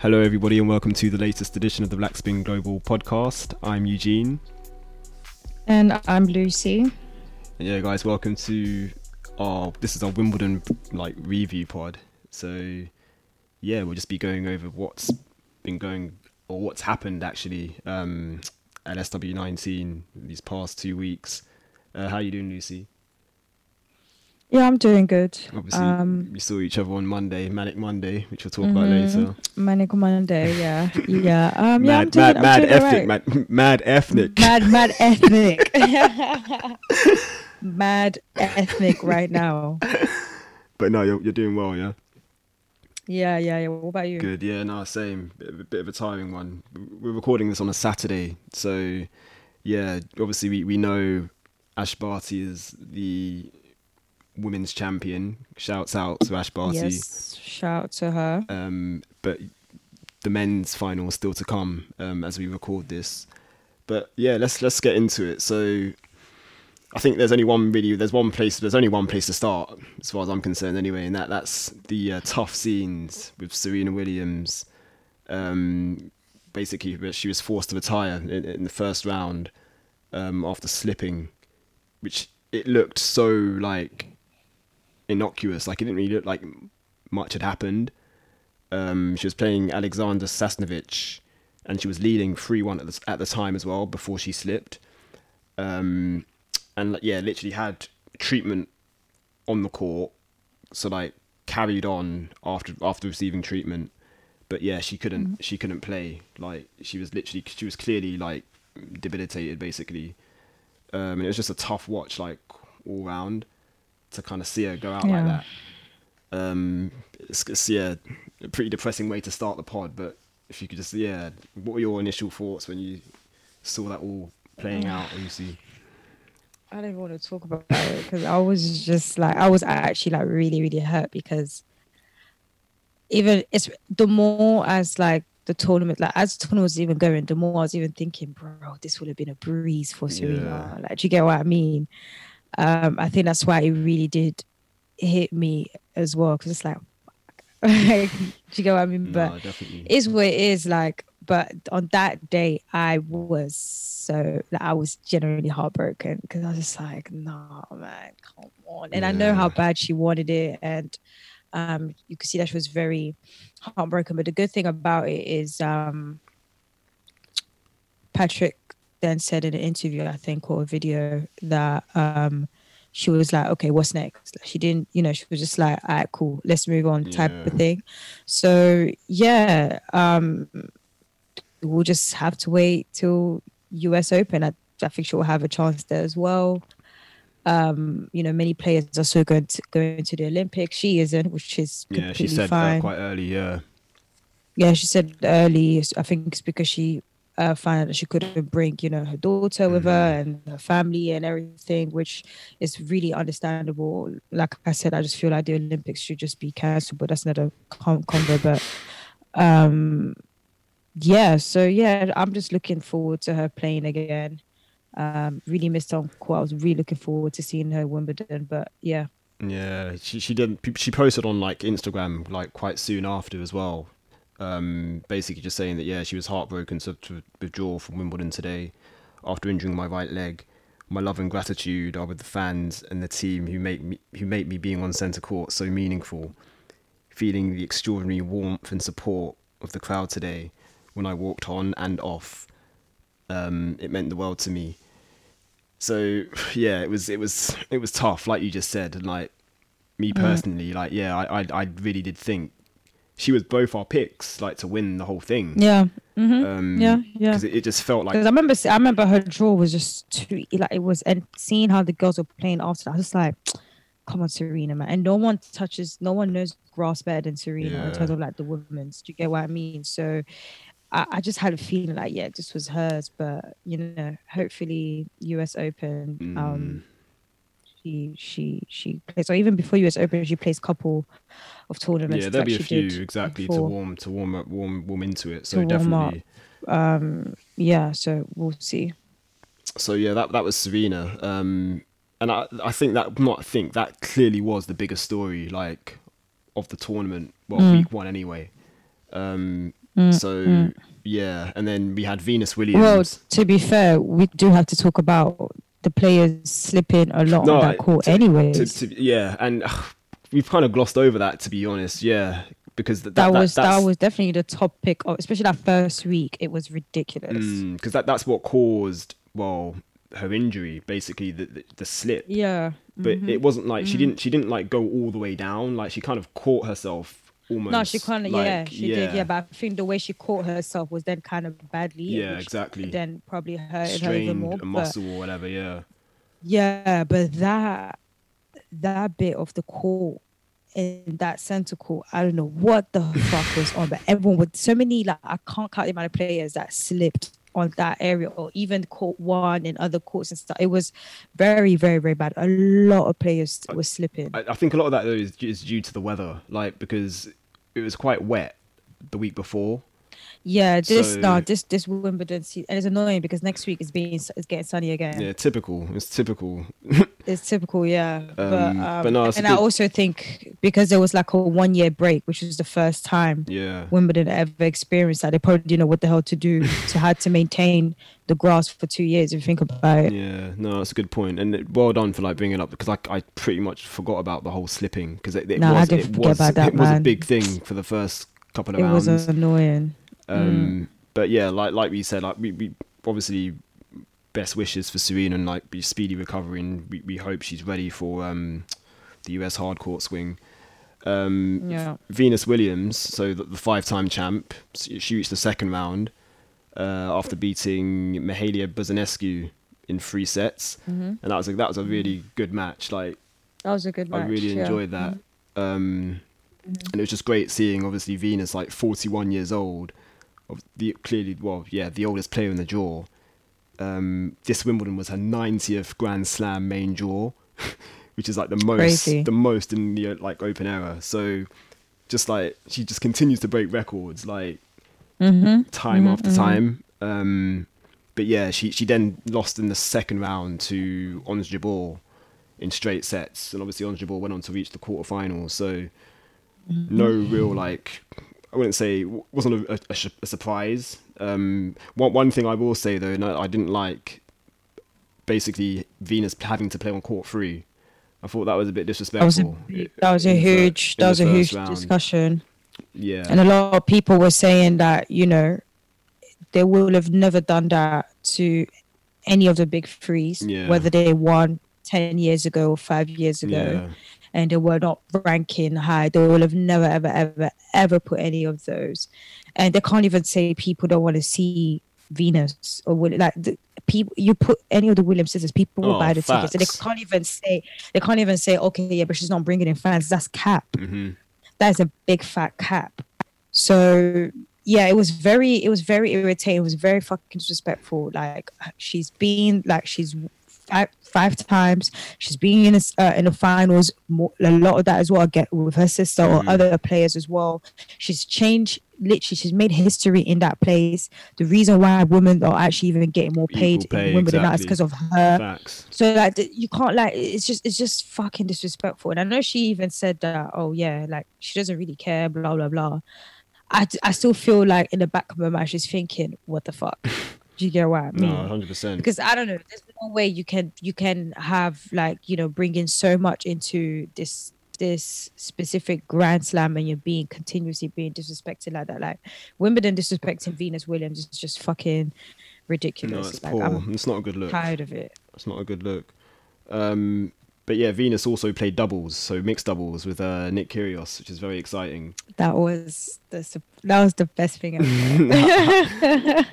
Hello, everybody, and welcome to the latest edition of the Black Spin Global podcast. I'm Eugene. And I'm Lucy. And yeah, guys, welcome to this is our Wimbledon review pod. So yeah, we'll just be going over what's been going or what's happened actually at SW19 these past 2 weeks. How are you doing, Lucy? Yeah, I'm doing good. Obviously, we saw each other on Monday, Manic Monday, which we'll talk about later. Manic Monday, yeah. Mad ethnic. Mad ethnic right now. But no, you're doing well, yeah? Yeah. What about you? Good, yeah, no, same. Bit of a tiring one. We're recording this on a Saturday, so yeah, obviously we know Ash Barty is the women's champion. Shouts out to Ash Barty. Yes, shout to her. But the men's final is still to come as we record this. But yeah, let's get into it. So I think there's only one place to start as far as I'm concerned anyway, and that's the tough scenes with Serena Williams. Basically, she was forced to retire in the first round after slipping, which it looked so innocuous, it didn't really look like much had happened. She was playing Alexander Sasnovich, and she was leading 3-1 at the time as well before she slipped. And literally had treatment on the court, so carried on after receiving treatment. But yeah, she couldn't play. She was clearly debilitated basically. And it was just a tough watch all round to kind of see her go out like that. It's a pretty depressing way to start the pod, but if you could just, what were your initial thoughts when you saw that all playing out, Lucy? I don't even want to talk about it because I was just actually really, really hurt, because even it's the more as the tournament, as the tournament was even going, the more I was even thinking, bro, this would have been a breeze for Serena. Do you get what I mean? I think that's why it really did hit me as well, because it's do you get what I mean? No, but definitely. It's what it is. But on that day, I was genuinely heartbroken, because I was just no, man, come on. And I know how bad she wanted it, and you could see that she was very heartbroken. But the good thing about it is Patrick then said in an interview, I think, or a video, that she was okay, what's next? She didn't, she was just all right, cool, let's move on, type of thing. So yeah, we'll just have to wait till US Open. I think she'll have a chance there as well. Many players are still going to the Olympics. She isn't, which is completely she said fine. Quite early. Yeah, she said early. I think it's because she found out that she couldn't bring, her daughter with her and her family and everything, which is really understandable. Like I said, I just feel like the Olympics should just be cancelled, but that's not a convo. But I'm just looking forward to her playing again. Really missed on court. I was really looking forward to seeing her at Wimbledon, but yeah. Yeah, she did. She posted on Instagram quite soon after as well. Basically just saying that she was heartbroken to withdraw from Wimbledon today after injuring my right leg. My love and gratitude are with the fans and the team who make me being on centre court so meaningful. Feeling the extraordinary warmth and support of the crowd today when I walked on and off. It meant the world to me. So yeah, it was tough, like you just said, and me personally, I really did think she was both our picks, to win the whole thing. Yeah. Mm-hmm. Because it just felt like. Because I remember her draw was just too it was, and seeing how the girls were playing after that, I was just come on, Serena, man. And no one knows grass better than Serena in terms of the women's. Do you get what I mean? So I just had a feeling this was hers, but hopefully US Open. She plays, or even before US Open, she plays a couple of tournaments. Yeah, there'll be a few exactly to warm into it. So definitely. So we'll see. So yeah, that was Serena. And I think that clearly was the biggest story of the tournament. Well, week one anyway. So yeah, and then we had Venus Well, Williams. to be fair, we do have to talk about the players slipping a lot on No, that court, anyways. yeah, and we've kind of glossed over that, to be honest. Yeah, because That that's was definitely the topic of, especially that first week. It was ridiculous. because that's what caused, well, her injury, basically the slip. Yeah. But it wasn't like she didn't like go all the way down. Like she kind of caught herself almost. No, she kind of, like, yeah, she did, yeah. But I think the way she caught herself was then kind of badly, Yeah, which exactly. then probably hurted her even Strained more. a But muscle or whatever. Yeah. yeah, but that bit of the court in that center court, I don't know what the fuck was on, but everyone with so many, like, I can't count the amount of players that slipped on that area, or even court one and other courts and stuff. It was very, very, very bad. A lot of players were slipping. I think a lot of that though is due to the weather, like because it was quite wet the week before. Yeah, So this Wimbledon season, and it's annoying because next week it's getting sunny again. yeah, typical. It's typical. It's typical, yeah. But no, it's a And I good. also think because there was like a 1 year break, which was the first time Yeah. Wimbledon ever experienced that, they probably didn't know what the hell to do. So had to maintain the grass for 2 years. If you think about it, Yeah, no, that's a good point, and well done for like bringing it up because I pretty much forgot about the whole slipping because No, I didn't forget about that, it was a man. big thing for the first couple of it was rounds. annoying. But yeah, like we said, like we obviously best wishes for Serena and like be speedy recovery, and we hope she's ready for the US hard court swing. Yeah. Venus Williams, so the five-time champ, she reached the second round after beating Mihalia Buzanescu in 3 sets, and that was a really good match. Like That was a good match. I really yeah. enjoyed that, and it was just great seeing obviously Venus like 41 years old, the oldest player in the draw. This Wimbledon was her 90th Grand Slam main draw, which is like Crazy. the most in the like open era. So just like she just continues to break records like time after time. But yeah, she then lost in the second round to Ons Jabeur in straight sets, and obviously Ons Jabeur went on to reach the quarterfinals. So no real like, I wouldn't say wasn't a surprise. One thing I will say though, and I didn't like basically Venus having to play on court 3. I thought that was a bit disrespectful. That was a huge round. discussion. Yeah. And a lot of people were saying that, they will have never done that to any of the big threes, Yeah. whether they won 10 years ago or 5 years ago, Yeah. and they were not ranking high. They will have never, ever, ever, ever put any of those. And they can't even say people don't want to see Venus or like the people. You put any of the Williams sisters, people will buy the tickets. And they can't even say, okay, yeah, but she's not bringing in fans. That's cap. That is a big fat cap. So yeah, it was very irritating. It was very fucking disrespectful. Like she's five times. She's been in the finals. A lot of that as well. Get with her sister or other players as well. She's changed. Literally, she's made history in that place. The reason why women are actually even getting more paid in Wimbledon now is because of her. Facts. So like, you can't like. It's just fucking disrespectful. And I know she even said that. Oh yeah, like she doesn't really care. Blah blah blah. I still feel like in the back of my mind she's thinking, what the fuck? Do you get what I mean? No, 100%. Because I don't know, there's no way you can have like, bring in so much into this specific Grand Slam and you're continuously being disrespected like that. Like Wimbledon disrespecting Venus Williams is just fucking ridiculous. No, it's like, poor. It's not a good look. Tired of it. It's not a good look. But yeah, Venus also played doubles, so mixed doubles with Nick Kyrgios, which is very exciting. That was the best thing ever.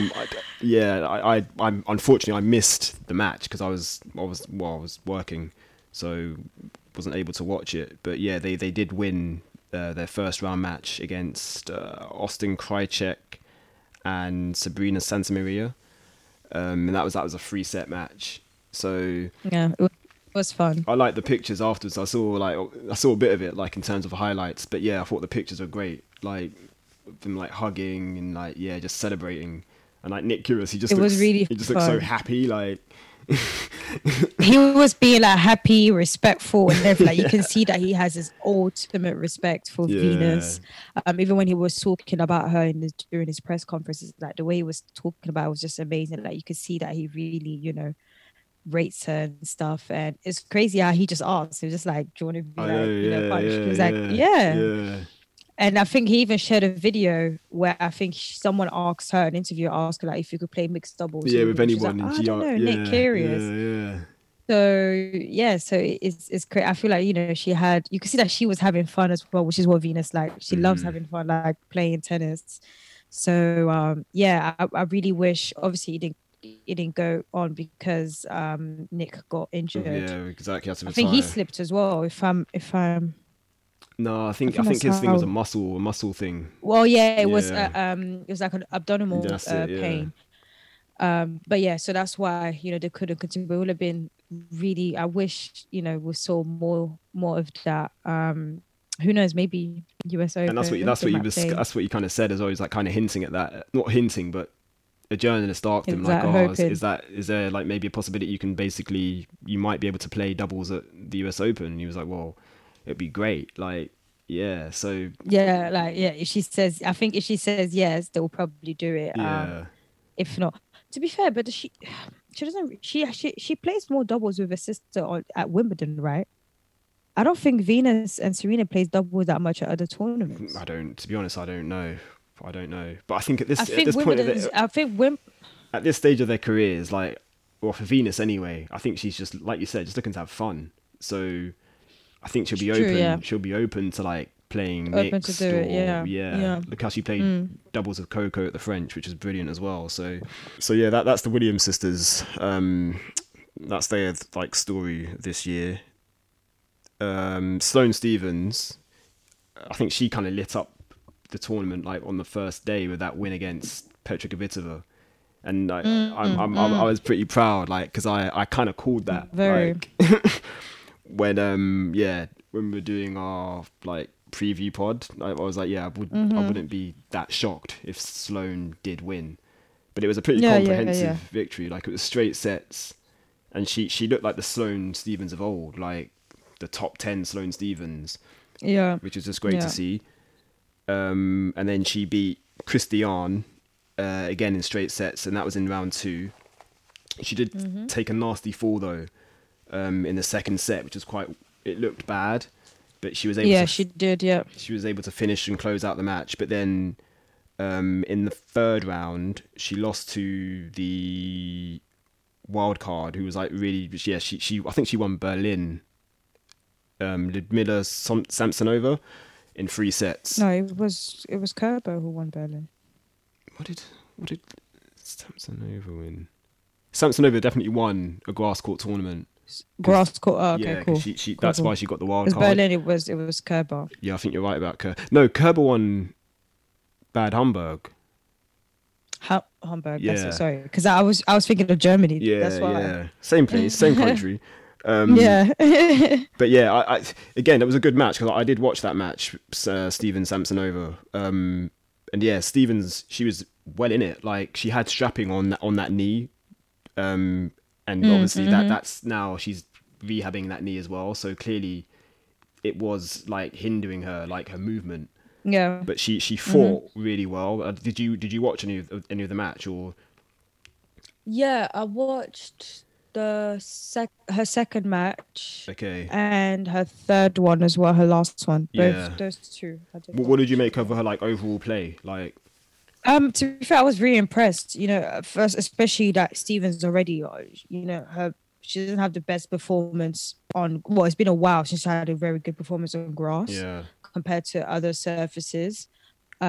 I unfortunately I missed the match because I was working, so wasn't able to watch it. But yeah, they did win their first round match against Austin Krajicek and Sabrina Santamaria, and that was a 3-set match. So yeah, it was fun. I like the pictures afterwards. I saw a bit of it, like in terms of highlights. But yeah, I thought the pictures were great. Like them like hugging and like just celebrating. And like Nick Kyrgios, he just looks so happy. Like he was being like happy, respectful, and everything. Like you can see that he has his ultimate respect for Venus. Even when he was talking about her during his press conferences, like the way he was talking about it was just amazing. Like you could see that he really, rates her and stuff. And it's crazy how he just asked. He was just like, "Do you want to be partner?" She was like, "Yeah." And I think he even shared a video where I think someone asked her, an interviewer asked her, like, if you could play mixed doubles. Yeah, with anyone. Like, I don't know, Nick Curious. So it's great. I feel like, you can see that she was having fun as well, which is what Venus like. She loves having fun, like playing tennis. So I really wish, obviously it didn't go on because Nick got injured. Yeah, exactly. I think he slipped as well. If I'm No, I think his thing was a muscle thing. Well, yeah, it was like an abdominal pain. But yeah, so that's why they couldn't continue. But it would have been really. I wish we saw more of that. Who knows? Maybe US Open. And that's what you kind of said as well. He's like kind of hinting at that. Not hinting, but a journalist asked him like, is there like maybe a possibility you might be able to play doubles at the US Open? And he was like, well, it'd be great. Like, yeah. So if she says yes, they'll probably do it. Yeah. If not, to be fair, but she doesn't. She plays more doubles with her sister at Wimbledon, right? I don't think Venus and Serena plays doubles that much at other tournaments. To be honest, I don't know. But I think at this point at this stage of their careers, like, well, for Venus anyway, I think she's just, like you said, just looking to have fun. So I think she'll be open. Yeah. She'll be open to like playing mixed. To do it, yeah. Look how she played doubles with Coco at the French, which is brilliant as well. So yeah, that's the Williams sisters. That's their like story this year. Sloane Stephens, I think she kind of lit up the tournament like on the first day with that win against Petra Kvitova, and I was pretty proud, like, because I kind of called that like when we were doing our like preview pod. I was like, I wouldn't be that shocked if Sloane did win, but it was a pretty comprehensive victory. Like, it was straight sets, and she looked like the Sloane Stephens of old, like the top 10 Sloane Stephens, which is just great to see. And then she beat Christiane again in straight sets, and that was in round 2. She did take a nasty fall though in the second set, which was it looked bad, but she was able she did. She was able to finish and close out the match. But then in the third round, she lost to the wild card, who was like really, she I think she won Berlin, Ludmila Samsonova, in 3 sets. No, it was Kerber who won Berlin. What did Samsonova win? Samsonova definitely won a grass court tournament. Grass court. Oh, okay, cool. That's why she got the wild card. Because Berlin, it was Kerber. Yeah, I think you're right about Kerber. No, Kerber won Bad Hamburg. Hamburg. Yeah. Sorry, because I was thinking of Germany. Yeah, that's why. Same place, same country. But I again, it was a good match because I did watch that match, Stephens Samsonova. And yeah, Stephens, she was well in it. Like, she had strapping on that knee, and obviously that's now she's rehabbing that knee as well. So clearly, it was like hindering her, like her movement. Yeah. But she fought really well. Did you watch any of the match or? Yeah, I watched her second match. Okay. And her third one as well, her last one. Both those two. What did you make of her like overall play? Like, to be fair, I was really impressed. First, especially that Stephens already, she doesn't have the best performance on. Well, it's been a while since she had a very good performance on grass. Yeah. Compared to other surfaces. So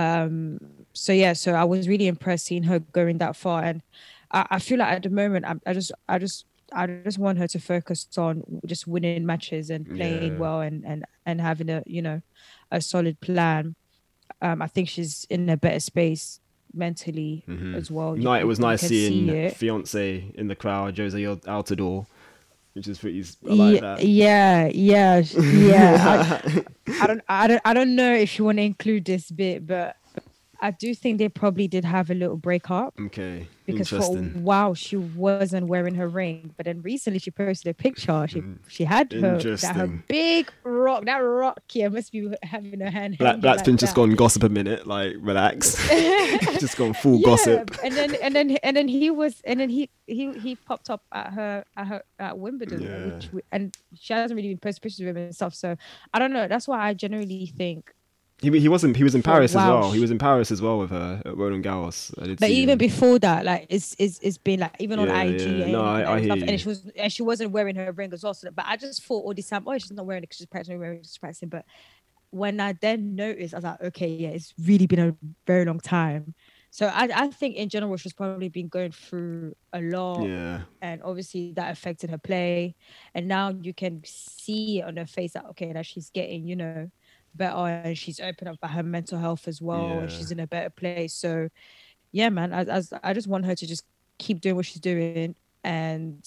I was really impressed seeing her going that far, and I feel like at the moment I just want her to focus on just winning matches and playing well and having a solid plan. I think she's in a better space mentally as well. It was nice seeing fiance in the crowd, Jose Altidore, which is pretty. I like that. Yeah. I don't know if you want to include this bit, but I do think they probably did have a little breakup Okay, because for a interesting. while she wasn't wearing her ring, but then recently she posted a picture. Mm, She had her interesting. big rock. That rock here must be having her hand hanging Black's like been just that. gone gossip a minute. Like, relax. Just gone full Yeah, gossip. and then he popped up at Wimbledon, Yeah. and she hasn't really been posting pictures of him and stuff. So I don't know. That's why I generally think He was in for a Paris as while. well. He was in Paris as well with her at Roland Garros. I did But see even him. before that, like it's been like even on Yeah, IG yeah. No, I and hear stuff, and you. she wasn't wearing her ring as well. So, but I just thought all this time, oh, she's not wearing it because she's practicing, wearing it, she's practicing. But when I then noticed, I was like, okay, yeah, it's really been a very long time. So I think in general she's probably been going through a lot, Yeah, and obviously that affected her play. And now you can see it on her face that okay, that she's getting better, and she's opened up about her mental health as well, and yeah, she's in a better place. So yeah, man, I just want her to just keep doing what she's doing, and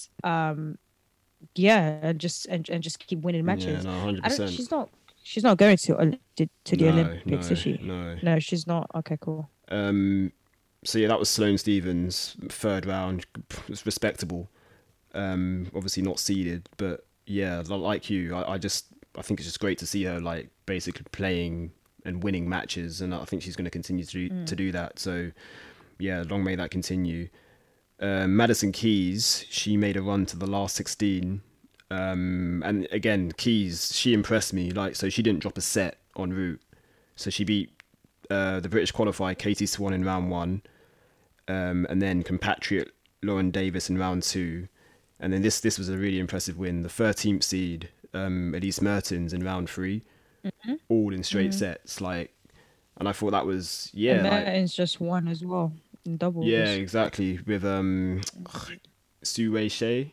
yeah, and just keep winning yeah. matches. No, hundred I don't. percent. She's not going to the No, Olympics, is no, she? no. No, she's not. Okay, cool. Um. So yeah, that was Sloane Stevens, third round. It's respectable. Obviously not seeded, but yeah, like you, I think it's just great to see her like basically playing and winning matches, and I think she's going to continue to do that. So yeah, long may that continue. Madison Keys, she made a run to the last 16. And again, Keys, she impressed me. Like, so she didn't drop a set en route. So she beat the British qualifier Katie Swan in round one, and then compatriot Lauren Davis in round two. And then this was a really impressive win. The 13th seed, Elise Mertens in round three, all in straight sets. Like, and I thought that was And like Mertens just won as well in yeah, doubles. exactly with Su Wei Shea.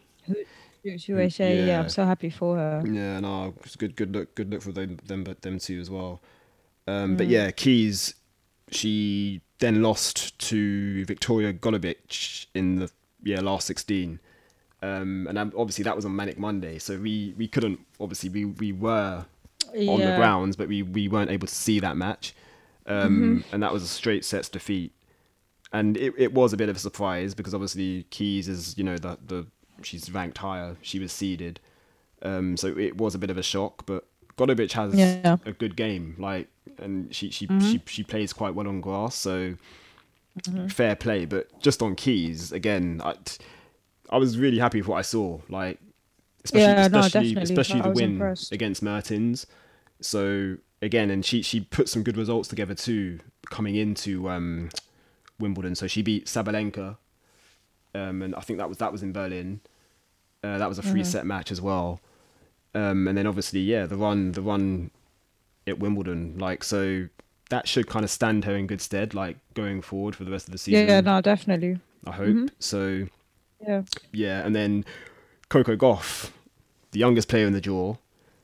Yeah, I'm Yeah, so happy for her. yeah, no, it's good look for them two as well. But yeah, Keys, she then lost to Victoria Golubic in the last 16. And obviously that was on Manic Monday, so we couldn't, obviously we were on the Yeah. grounds, but we weren't able to see that match. And that was a straight sets defeat. And it was a bit of a surprise because obviously Keys is, the she's ranked higher, she was seeded. So it was a bit of a shock, but Golubic has Yeah. a good game, like, and she plays quite well on grass, so fair play. But just on Keys, again, I was really happy with what I saw, like, Yeah, no, definitely. especially I the was win impressed. against Mertens. So again, and she put some good results together too, coming into Wimbledon. So she beat Sabalenka, and I think that was in Berlin. That was a 3-set match as well. And then obviously, yeah, the run at Wimbledon, like, so that should kind of stand her in good stead, like, going forward for the rest of the Yeah, season. no, definitely. I hope so. Yeah. Yeah, and then Coco Gauff, the youngest player in the draw,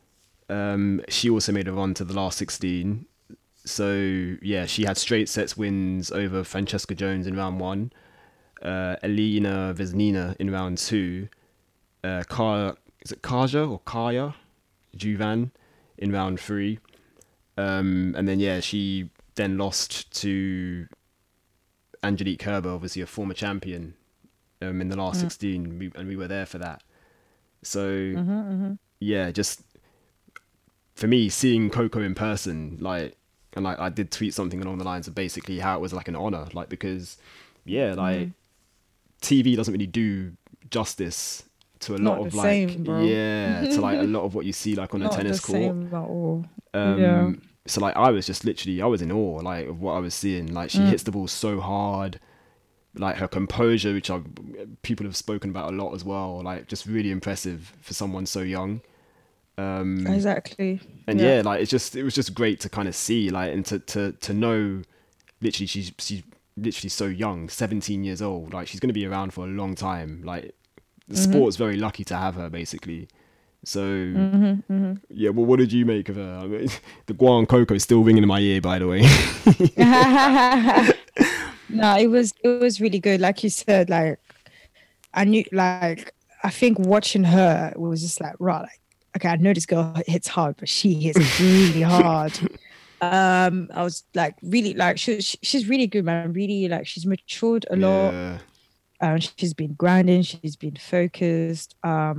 she also made a run to the last 16. So yeah, she had straight sets wins over Francesca Jones in round one, Elena Vesnina in round two, is it Kaja or Kaya Juvan in round three, and then yeah, she then lost to Angelique Kerber, obviously a former champion, in the last 16, and we were there for that. So yeah, just for me, seeing Coco in person, like, and I did tweet something along the lines of basically how it was like an honor, like, because yeah, like, TV doesn't really do justice to a lot Not the of, like, same, bro. yeah, to like a lot of what you see like on a Not the tennis court. same at all. Yeah. So like I was just literally, I was in awe, like, of what I was seeing. Like, she hits the ball so hard, like her composure, which people have spoken about a lot as well, like, just really impressive for someone so young. Exactly. And Yeah. yeah, like, it was just great to kind of see, like, and to know, literally she's literally so young, 17 years old, like, she's going to be around for a long time. Like, the sport's very lucky to have her, basically. So yeah, well, what did you make of her? I mean, the Guan Coco is still ringing in my ear, by the way. No, it was really good. Like you said, like I knew, like I think watching her was just like, right, like, okay, I know this girl hits hard, but she hits really hard. I was like really like she's really good, man. Really like she's matured a lot. Yeah, She's been grinding. She's been focused.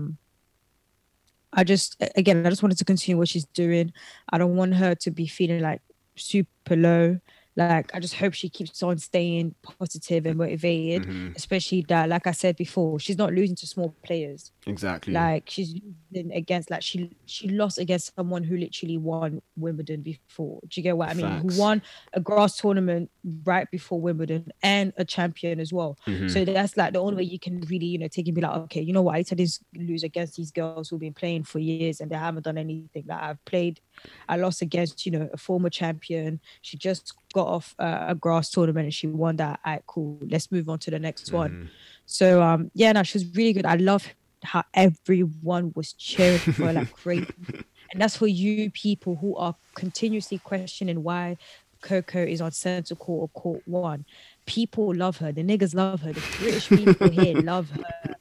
I just wanted to continue what she's doing. I don't want her to be feeling like super low. Like, I just hope she keeps on staying positive and motivated, hmm, especially that, like I said before, she's not losing to small players. exactly. Like she's losing against like she lost against someone who literally won Wimbledon before. Do you get what I mean? Who Facts. won a grass tournament right before Wimbledon and a champion as well. Hmm. So that's like the only way you can really, take and be like, okay, you know what? I didn't lose against these girls who've been playing for years and they haven't done anything. Like I lost against, a former champion. She just got off a grass tournament and she won that. All right, cool. Let's move on to the next one. Hmm. So yeah, no, she was really good. I love how everyone was cheering for her like crazy. And that's for you people who are continuously questioning why Coco is on center court or court one. People love her. The niggas love her. The British people here love her.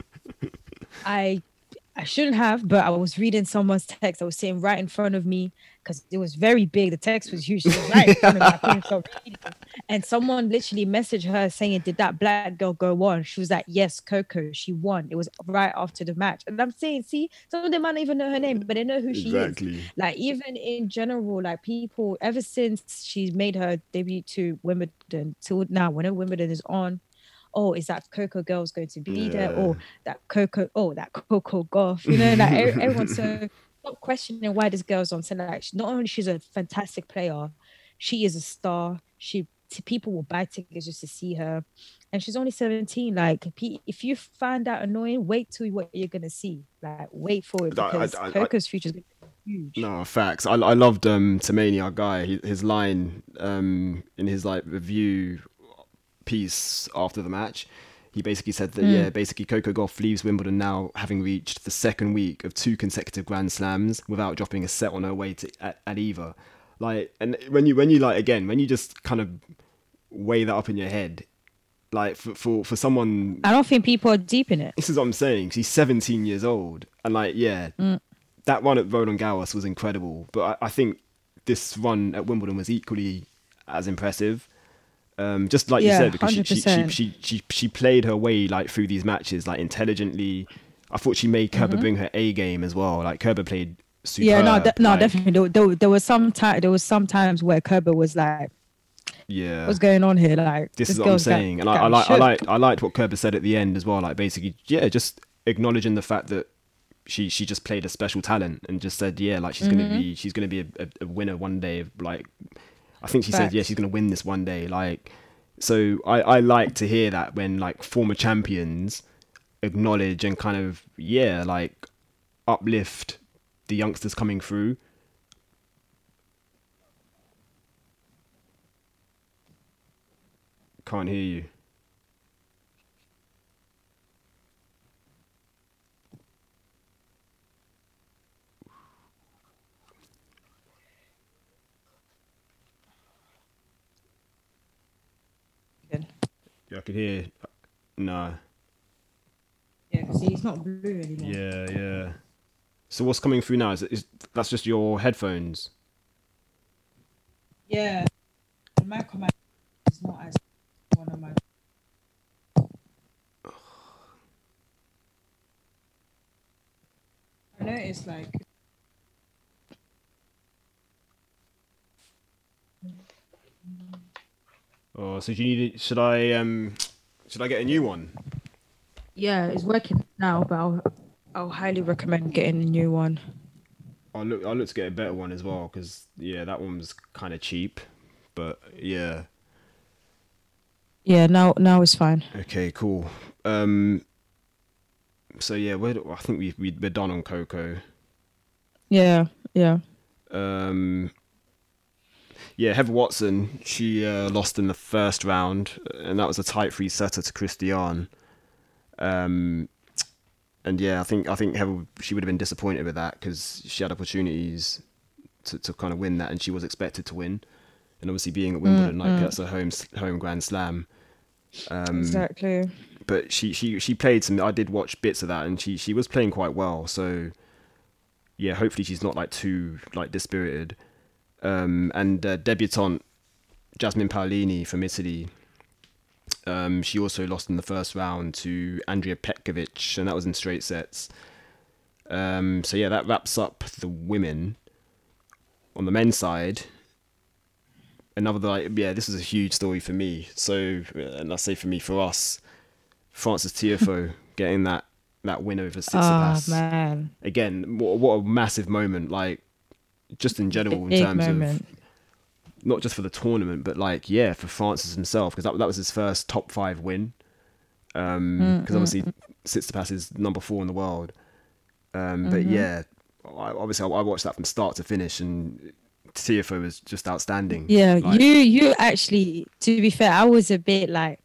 I I shouldn't have, but I was reading someone's text. I was sitting right in front of me because it was very big. The text was huge. It was right in front of me. I couldn't stop reading. And someone literally messaged her saying, "Did that black girl go on?" She was like, "Yes, Coco, she won." It was right after the match. And I'm saying, see, some of them might not even know her name, but they know who she is. Exactly. Like, even in general, like people, ever since she's made her debut to Wimbledon till now, whenever Wimbledon is on, oh, is that Coco girl's going to be there? Yeah. Or that Coco Golf, like everyone's so not questioning why this girl's on center. Like, not only she's a fantastic player, she is a star. People will buy tickets just to see her, and she's only 17. Like, if you find that annoying, wait till what you're gonna see. Like, wait for it because Coco's future is gonna be huge. No, facts. I loved Tomani, our guy. His line in his like review piece after the match. He basically said that Mm. basically Coco Gauff leaves Wimbledon now having reached the second week of two consecutive Grand Slams without dropping a set on her way at either. Like, and when you like again when you just kind of weigh that up in your head, like for someone, I don't think people are deep in it. this is what I'm saying. She's 17 years old, and like Mm. that run at Roland Garros was incredible. But I think this run at Wimbledon was equally as impressive. Just like you Yeah, said, because 100%. she played her way like through these matches like intelligently. I thought she made Kerber bring her A game as well. Like Kerber played Yeah, no, superb. no, Like definitely. There was some times where Kerber was like, yeah, "What's going on here?" Like, this this is what I'm girl's saying, and got shook. I liked what Kerber said at the end as well. Like basically, yeah, just acknowledging the fact that she just played a special talent and just said yeah, like she's gonna be a winner one day. Like I think she said yeah, she's Facts. gonna win this one day. Like so I like to hear that when like former champions acknowledge and kind of yeah like uplift the youngsters coming through. Can't hear you. Good. Yeah, I could hear. No. Yeah, because he's not blue anymore. Yeah, yeah. So what's coming through now? Is that's just your headphones? Yeah, my command is not as one of my. I noticed like Oh, so do you need it? Should I get a new one? yeah, it's working now, but I'll highly recommend getting a new one. I'll look to get a better one as well because yeah, that one was kind of cheap, but yeah. Yeah, now it's fine. Okay, cool. Um, so yeah, I think we're done on Coco. Yeah, yeah. Um, yeah, Heather Watson, she lost in the first round, and that was a tight three setter to Christiane. Um, and yeah, I think Heather, she would have been disappointed with that because she had opportunities to kind of win that, and she was expected to win. And obviously, being at Wimbledon, like that's a home Grand Slam. Exactly. But she played some. I did watch bits of that, and she was playing quite well. So yeah, hopefully she's not like too like dispirited. And debutante Jasmine Paolini from Italy. She also lost in the first round to Andrea Petkovic, and that was in straight sets. So yeah, that wraps up the women. On the men's side, another this was a huge story for me. So, and I say for me, for us, Frances Tiafoe getting that win over Oh Tsitsipas. man, Again, what a massive moment! Like, just in general, in big terms moment. of not just for the tournament, but like, yeah, for Francis himself, because that was his first top 5 win. Because obviously Tsitsipas is number 4 in the world. But yeah, I watched that from start to finish, and Tiafoe was just outstanding. Yeah, Like, you actually, to be fair, I was a bit like,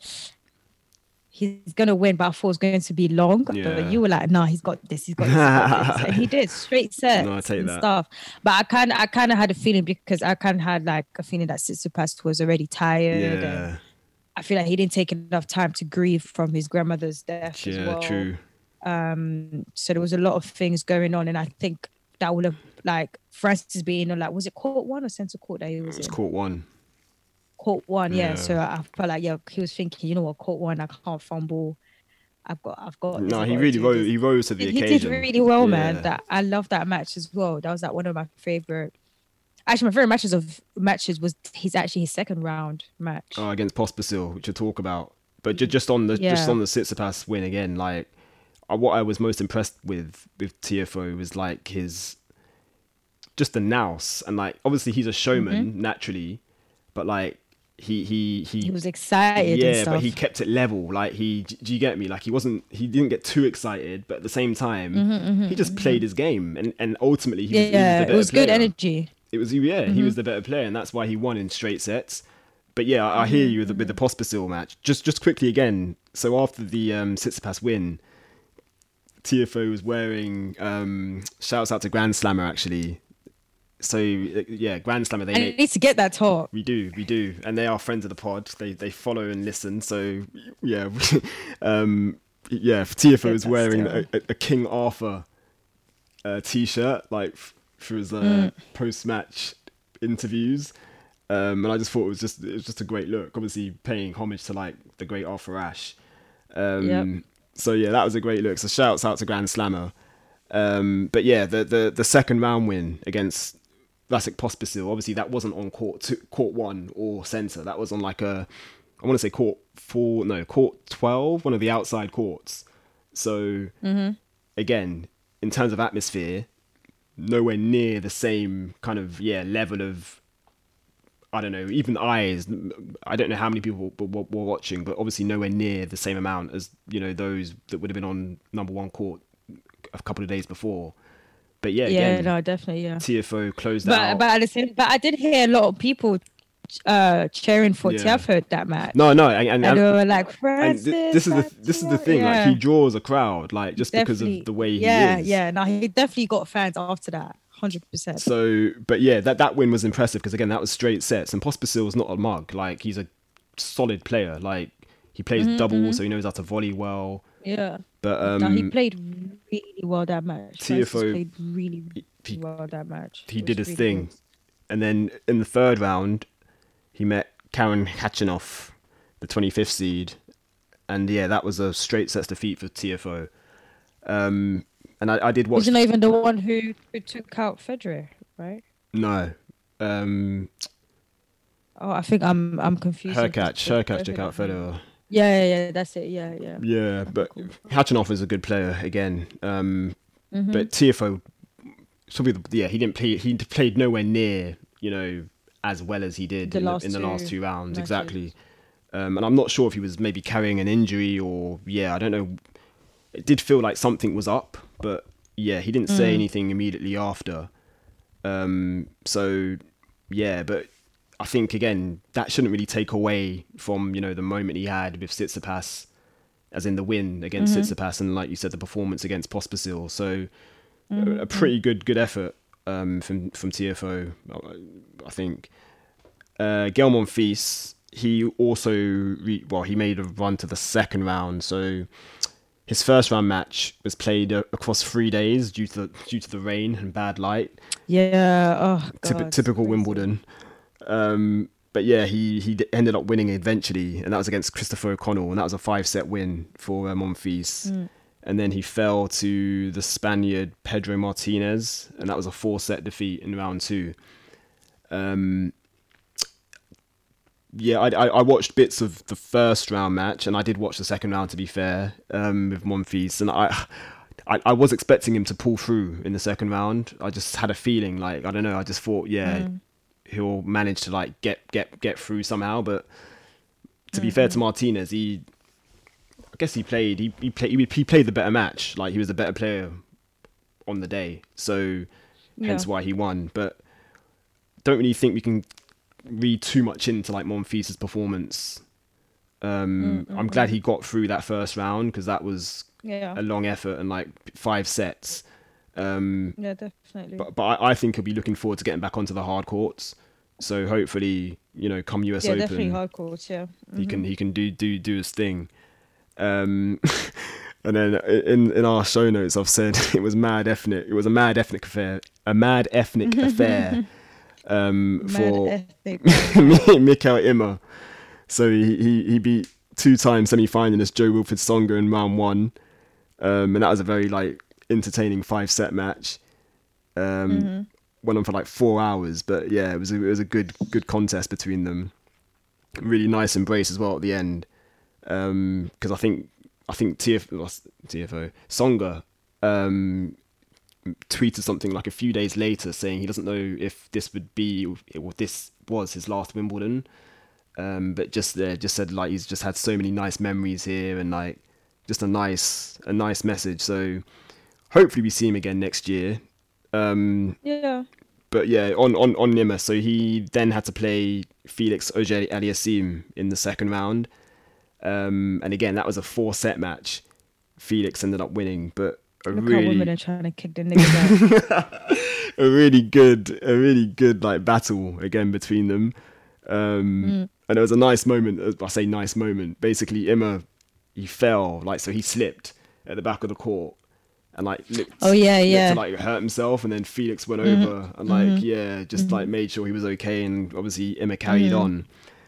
he's gonna win, but I thought it was going to be long. But yeah, you were like, no, he's got this, he's got this, he's got this, and he did straight no, I sets take and that. stuff. But I kind of had a feeling, because I kind of had like a feeling that Tsitsipas was already tired, and Yeah, I feel like he didn't take enough time to grieve from his grandmother's death as yeah, well. true. So there was a lot of things going on, and I think that would have, like, Francis being on, like, was it court 1 or center court that he was It's in? court 1. Court 1, yeah. Yeah. So I felt like, yeah, he was thinking, you know what, court 1, I can't fumble. I've got this. No, I've he got to really do rose. this. He rose to the He did occasion. really well, man. Yeah. That I love that match as well. That was like one of my favorite. Actually, my favorite matches was his second round match. Oh, against Pospisil, which we'll talk about. But just on the Yeah. Tsitsipas win again, like, what I was most impressed with Tiafoe was like his just the nous, and like obviously he's a showman naturally, but like He was excited and yeah, stuff. but he kept it level. Like, do you get me? Like, he didn't get too excited, but at the same time, he just played his game, and ultimately he was the better it was player. good energy. He was the better player, and that's why he won in straight sets. But yeah, I hear you with the Pospisil match. Just quickly again. So after the Tsitsipas win, Tiafoe was wearing shouts out to Grand Slammer actually. So yeah, Grand Slammer. I need to get that talk. We do, and they are friends of the pod. They follow and listen. So yeah, Tiafoe was wearing a King Arthur t-shirt, like for his post-match interviews, and I just thought it was just a great look. Obviously, paying homage to like the great Arthur Ashe. So yeah, that was a great look. So shouts out to Grand Slammer. But yeah, the second round win against Vasek Pospisil, obviously that wasn't on court 1 or centre. That was on like I want to say court 12, one of the outside courts. So again, in terms of atmosphere, nowhere near the same kind of level of, I don't know, even eyes. I don't know how many people were watching, but obviously nowhere near the same amount as, those that would have been on number 1 court a couple of days before. But yeah, again, no, definitely, yeah. Tiafoe closed out. But I did hear a lot of people cheering for Tiafoe at that match. No, and they were like, Francis. This is the thing. Like, he draws a crowd, like, just because of the way he is. Yeah. No, he definitely got fans after that. 100%. So, but yeah, that win was impressive because again, that was straight sets, and Pospisil's not a mug. Like, he's a solid player. Like, he plays double, so he knows how to volley well. Yeah. But no, he played really well that match. Tiafoe played really well that match. He did his thing. Good. And then in the third round, he met Karen Khachanov, the 25th seed. And yeah, that was a straight sets defeat for Tiafoe. And I did watch... Wasn't even the one who took out Federer, right? No. I think I'm confused. Hurkacz took out Federer. Yeah, that's it. Yeah. Yeah, but Khachanov is a good player again. But Tiafoe, he didn't play. He played nowhere near, as well as he did in the last 2 rounds. Matches. Exactly. And I'm not sure if he was maybe carrying an injury or I don't know. It did feel like something was up, but yeah, he didn't say anything immediately after. So yeah, but I think again that shouldn't really take away from the moment he had with Tsitsipas, as in the win against Tsitsipas, and like you said, the performance against Pospisil. So a pretty good effort from Tiafoe, I think. Gael Monfils, he also he made a run to the second round. So his first round match was played across 3 days due to the rain and bad light. Yeah. Oh God. Typical Crazy. Wimbledon. But yeah, he ended up winning eventually, and that was against Christopher O'Connell, and that was a 5-set win for Monfils. And then he fell to the Spaniard Pedro Martinez, and that was a 4-set defeat in round 2. Yeah, I watched bits of the first round match, and I did watch the second round, to be fair, with Monfils, and I was expecting him to pull through in the second round. I just had a feeling, like, I don't know, I just thought, yeah, he'll manage to like get through somehow. But to be fair to Martinez, I guess he played the better match. Like, he was the better player on the day, so hence why he won. But don't really think we can read too much into like Monfils' performance. I'm glad he got through that first round, because that was a long effort and like 5 sets. Yeah, definitely. But I think he'll be looking forward to getting back onto the hard courts. So hopefully, come US Open, definitely hard courts. Yeah, he can do his thing. And then in our show notes, I've said it was mad ethnic. It was a mad ethnic affair. A mad ethnic affair. For Mikael Ymer. So he beat 2-time semi-finalist Joe Wilfred Songa in round 1, and that was a very like entertaining 5-set match. Went on for like 4 hours, but yeah, it was a good contest between them. Really nice embrace as well at the end, because I think TFO Songa tweeted something like a few days later saying he doesn't know if this was his last Wimbledon, but just said like he's just had so many nice memories here, and like just a nice message. So hopefully we see him again next year. But yeah, on Ymer, so he then had to play Felix Auger-Aliassime in the second round, and again that was a 4-set match. Felix ended up winning, but Look how women are trying to kick the niggas out. a really good like battle again between them. And it was a nice moment. I say nice moment. Basically, Ymer, he fell, like, so he slipped at the back of the court and like looked to like hurt himself, and then Felix went over and like just like made sure he was okay, and obviously Ymer carried on.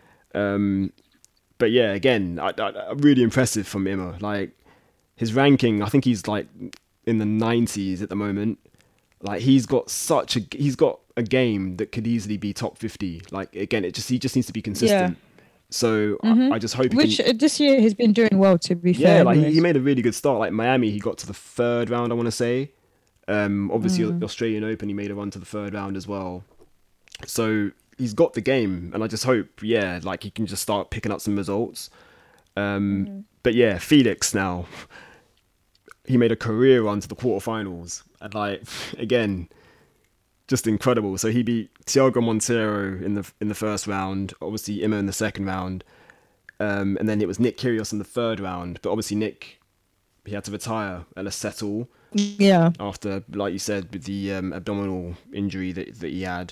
But yeah, again, I really impressive from Ymer. Like, his ranking, I think he's like in the 90s at the moment. Like, he's got a game that could easily be top 50. Like, again, he just needs to be consistent. So I just hope this year he's been doing well, to be fair. Yeah, like he made a really good start. Like Miami, he got to the 3rd round, I want to say. Obviously Australian Open, he made a run to the 3rd round as well. So he's got the game, and I just hope, like he can just start picking up some results. But yeah, Felix now, he made a career run to the quarterfinals, and like again, just incredible. So he beat Thiago Monteiro in the first round, obviously Ymer in the second round, and then it was Nick Kyrgios in the 3rd round. But obviously Nick, he had to retire at a settle. Yeah. After, like you said, with the abdominal injury that he had.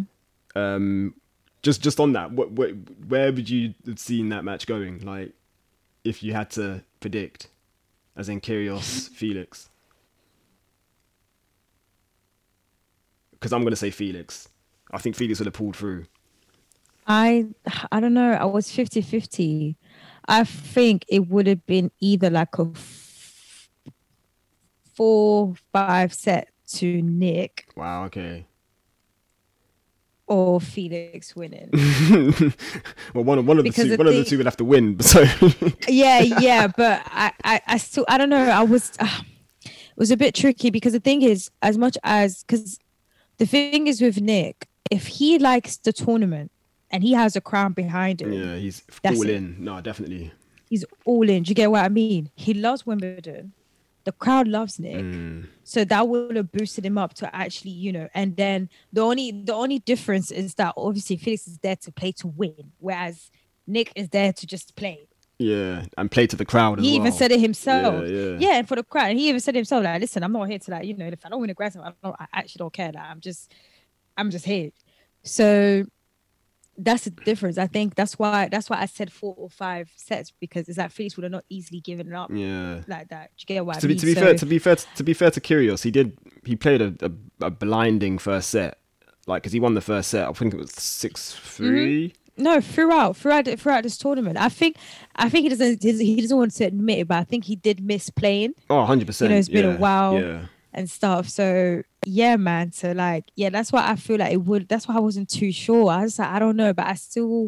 Just on that, where would you have seen that match going? Like, if you had to predict, as in Kyrgios, Felix. Because I'm going to say Felix. I think Felix would have pulled through. I don't know. I was 50-50. I think it would have been either like a 4-5 set to Nick. Wow, okay. Or Felix winning. Well, one of the two would have to win. So yeah, but I still, I don't know. It was a bit tricky, because the thing is, because the thing is with Nick, if he likes the tournament and he has a crown behind him, yeah, he's all in. No, definitely. He's all in. Do you get what I mean? He loves Wimbledon. The crowd loves Nick. So that would have boosted him up to actually, and then the only difference is that obviously Felix is there to play to win, whereas Nick is there to just play. Yeah, and play to the crowd as well. He even said it himself. Yeah, and for the crowd. And he even said it himself, like, listen, I'm not here to, like, if I don't win a Grand Slam, I actually don't care. Like, I'm just here. So that's the difference. I think that's why I said 4 or 5 sets, because it's like Felix would have not easily given it up Yeah. like that. Do you get what I To be mean? to be fair So to Kyrgios, he played a blinding first set, like because he won the first set. I think it was 6-3. no, throughout this tournament, I think he doesn't want to admit it, but I think he did miss playing. Oh, You know, 100%. it's been a Yeah, while yeah. and stuff. So yeah, man. So like, yeah, that's why I feel like it would. That's why I wasn't too sure. I was like, I don't know, but I still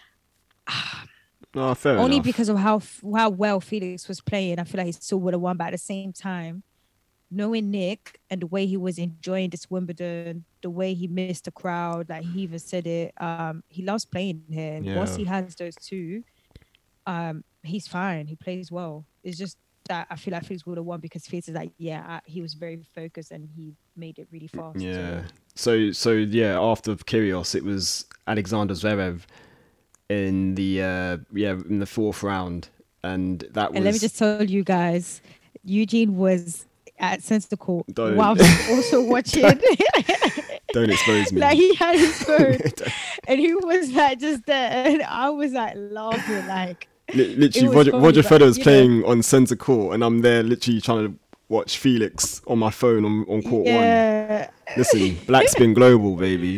Oh, fair only enough. because of how well Felix was playing, I feel like he still would have won. But at the same time, knowing Nick and the way he was enjoying this Wimbledon, the way he missed the crowd, like he even said it, he loves playing here. And once Yeah, he has those two, he's fine. He plays well. It's just that I feel like Felix would have won because Felix is like, yeah, he was very focused and he made it really fast. yeah. So So yeah, after Kyrgios, it was Alexander Zverev in the in the fourth round, and that and let me was just tell you guys, Eugene was at Centre Court don't whilst also watching. don't expose Like me. he had his phone and he was like just there, and I was like laughing, like it Literally, was funny, Roger but Federer's playing on centre court, and I'm there literally trying to watch Felix on my phone on court one. yeah. Listen, Black Spin Global, baby.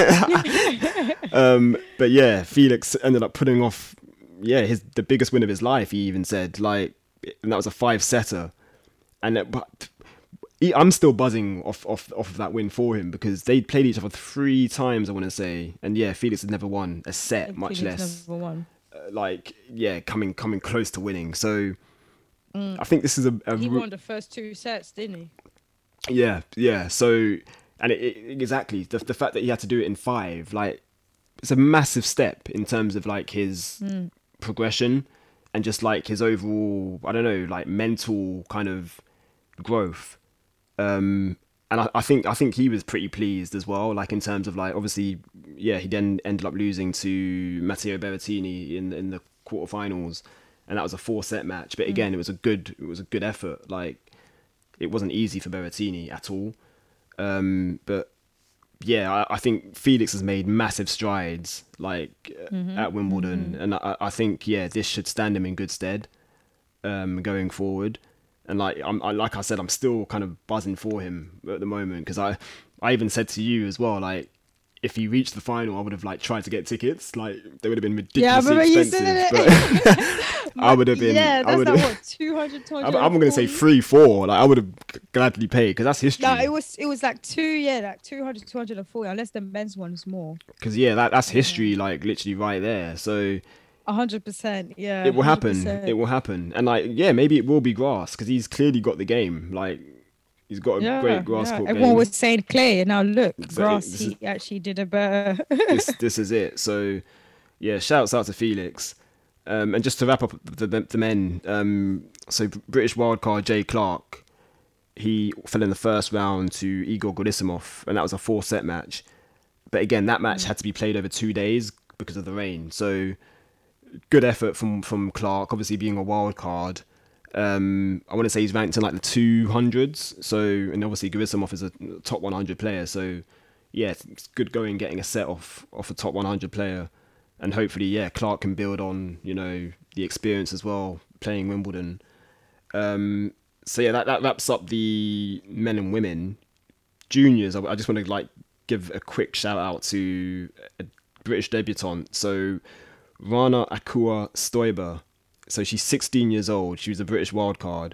But yeah, Felix ended up putting off, the biggest win of his life. He even said, like, and that was a 5-setter, and but I'm still buzzing off of that win for him because they played each other 3 times, I want to say, and yeah, Felix had never won a set, much Felix less number one. coming close to winning. So I think this is He won the first 2 sets, didn't he? yeah. So and exactly the fact that he had to do it in 5, like it's a massive step in terms of like his progression and just like his overall, I don't know, like mental kind of growth. And I think he was pretty pleased as well, like in terms of like obviously he then ended up losing to Matteo Berrettini in the quarterfinals, and that was a 4-set match. But again, it was a good effort. Like it wasn't easy for Berrettini at all. But yeah, I think Felix has made massive strides like at Wimbledon, and I think this should stand him in good stead going forward. And like I said, I'm still kind of buzzing for him at the moment because I even said to you as well, like if he reached the final, I would have like tried to get tickets. Like they would have been Yeah, I ridiculously remember you expensive, said but I would have been. Yeah, I that's would. like what 200, I'm gonna say 3-4. Like I would have gladly paid because that's history. No, it was like like 200, 240, unless the men's one's more. Because that's history, like literally right there. So 100%, yeah, it will happen. 100%. It will happen. And like maybe it will be grass because he's clearly got the game. Like he's got a great grass court Everyone game. was saying clay, and now look, Exactly. grass. He actually did a better. This is it. So yeah, shouts out to Felix. And just to wrap up the men, so British wildcard Jay Clark, he fell in the first round to Igor Gerasimov, and that was a 4-set match. But again, that match had to be played over 2 days because of the rain. So good effort from Clark, obviously being a wild card. I want to say he's ranked in like the 200s. So, and obviously Gerasimov is a top 100 player. So yeah, it's good going getting a set off a top 100 player. And hopefully, Clark can build on, the experience as well, playing Wimbledon. So yeah, that wraps up the men and women. Juniors, I just want to like give a quick shout out to a British debutante. So Rana Akua Stoiber. So she's 16 years old. She was a British wildcard.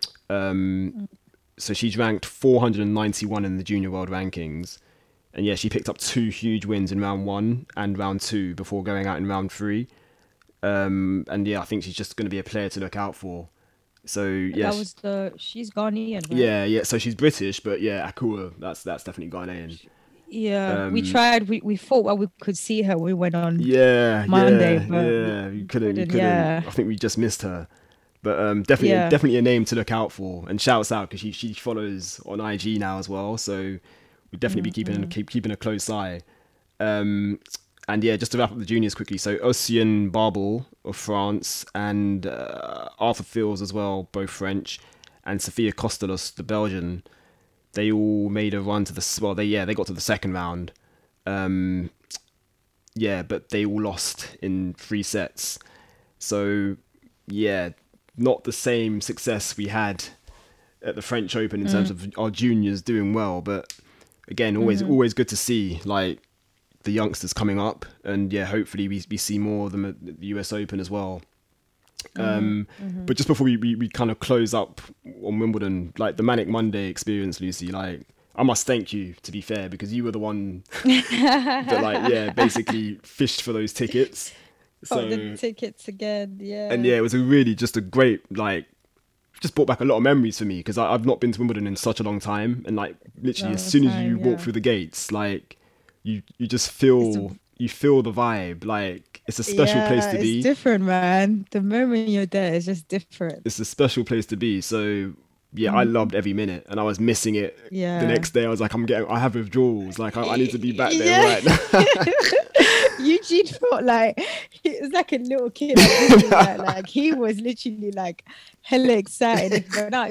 So she's ranked 491 in the junior world rankings. And yeah, she picked up 2 huge wins in round 1 and round 2 before going out in round 3. And yeah, I think she's just going to be a player to look out for. So yeah, she's Ghanaian, right? yeah. So she's British, but yeah, Akua, that's definitely Ghanaian. Yeah, we tried. We thought we could see her when we went on Yeah, Monday, but you couldn't. Yeah, I think we just missed her. But Yeah. definitely a name to look out for. And shouts out because she follows on IG now as well. So we'll definitely be keeping a close eye. And yeah, just to wrap up the juniors quickly. So Ossian Barbel of France and Arthur Fils as well, both French, and Sophia Kostelos, the Belgian. They all made a run to they got to the second round. yeah, but they all lost in 3 sets. So yeah, not the same success we had at the French Open in terms of our juniors doing well, but again, always good to see like the youngsters coming up, and yeah, hopefully we see more of them at the US Open as well. But just before we kind of close up on Wimbledon, like the Manic Monday experience, Lucy, like I must thank you, to be fair, because you were the one that like, yeah, basically fished for those tickets. Got So, the tickets again, and yeah. yeah, it was just a great, like, just brought back a lot of memories for me, because I've not been to Wimbledon in such a long time. And like, literally, as Long soon as you time, walk yeah. through the gates, like, you just It's a, you feel the vibe. Like, it's a special place yeah, to it's be. different, man. The moment you're there, it's just different. It's a special place to be. So yeah, I loved every minute, and I was missing it. The Yeah. next day, I was like, I have withdrawals. Like, I need to be back there Yeah. right now. Eugene felt like he was like a little kid at Disneyland. Like he was literally like hella excited. But no,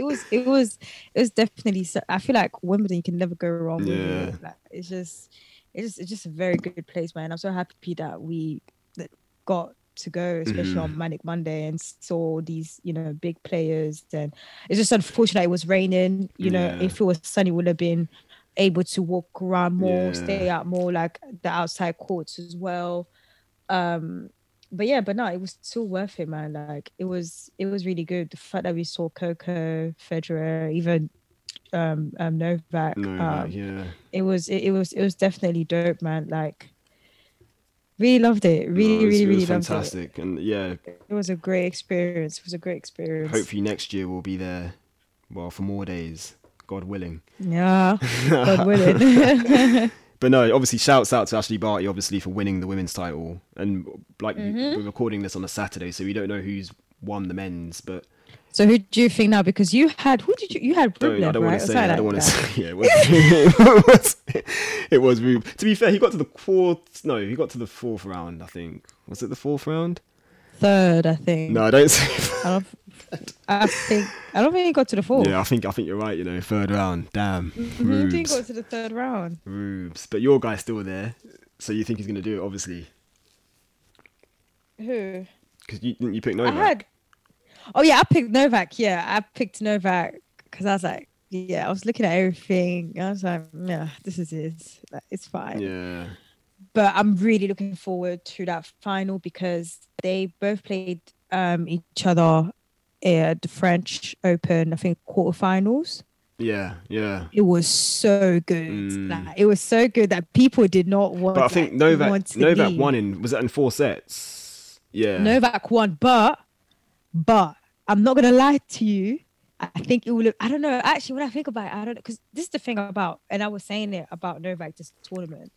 it was definitely. So, I feel like Wimbledon, you can never go wrong with Yeah. it. Like it's just a very good place, man. I'm so happy that we got to go, especially on Manic Monday, and saw these, big players. And it's just unfortunate it was raining. Yeah. If it was sunny, would have been able to walk around more, Yeah. stay out more, like the outside courts as well. But yeah, but no, it was still worth it, man. Like it was really good. The fact that we saw Coco, Federer, even Novak. Novak, yeah. It was definitely dope, man. Like really loved it. No, Really, really, it was really loved it. fantastic. And yeah, It was a great experience. It was a great experience. hopefully next year we'll be there, well, for more days, God willing. Yeah, God willing. But no, obviously, shouts out to Ashley Barty, obviously, for winning the women's title. And like, we're recording this on a Saturday, so we don't know who's won the men's. But So who do you think now? Because you had I Rublev, don't want right? to Or say. something I don't like want to that. say. Yeah, it was Rube. To be fair, he got to the fourth. No, he got to the fourth round. I think, was it the fourth round? Third, I think. No, I don't say. I don't. I don't think he got to the fourth. Yeah, I think you're right. Third round. Damn, He didn't go Rubes, to the third round. Rubes. But your guy's still there, so you think he's gonna do it, obviously, Who? because you picked I Novak. had. Oh yeah, I picked Novak. Yeah, I picked Novak because I was like, yeah, I was looking at everything. I was like, yeah, this is it. Like, it's fine. Yeah, But I'm really looking forward to that final because they both played each other at the French Open, I think quarterfinals. yeah. It was so good. Like, it was so good that people did not want. But I think want to Novak leave. won was that in 4 sets? Yeah. Novak won, but I'm not gonna lie to you. I think it will. I don't know. Actually, when I think about it, I don't know, because this is the thing about, and I was saying it about Novak this tournament.